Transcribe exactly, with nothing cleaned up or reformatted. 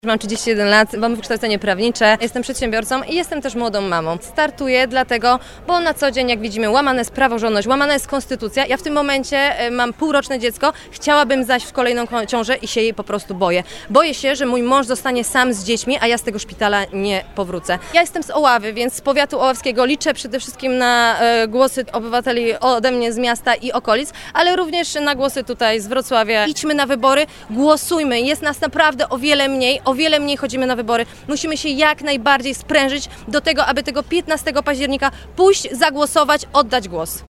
Mam trzydzieści jeden lat, mam wykształcenie prawnicze, jestem przedsiębiorcą i jestem też młodą mamą. Startuję dlatego, bo na co dzień, jak widzimy, łamane jest praworządność, łamana jest konstytucja. Ja w tym momencie mam półroczne dziecko, chciałabym zaś w kolejną ciążę i się jej po prostu boję. Boję się, że mój mąż zostanie sam z dziećmi, a ja z tego szpitala nie powrócę. Ja jestem z Oławy, więc z powiatu oławskiego liczę przede wszystkim na e, głosy obywateli ode mnie z miasta i okolic, ale również na głosy tutaj z Wrocławia. Idźmy na wybory, głosujmy, jest nas naprawdę o wiele mniej, o wiele mniej chodzimy na wybory. Musimy się jak najbardziej sprężyć do tego, aby tego piętnastego października pójść, zagłosować, oddać głos.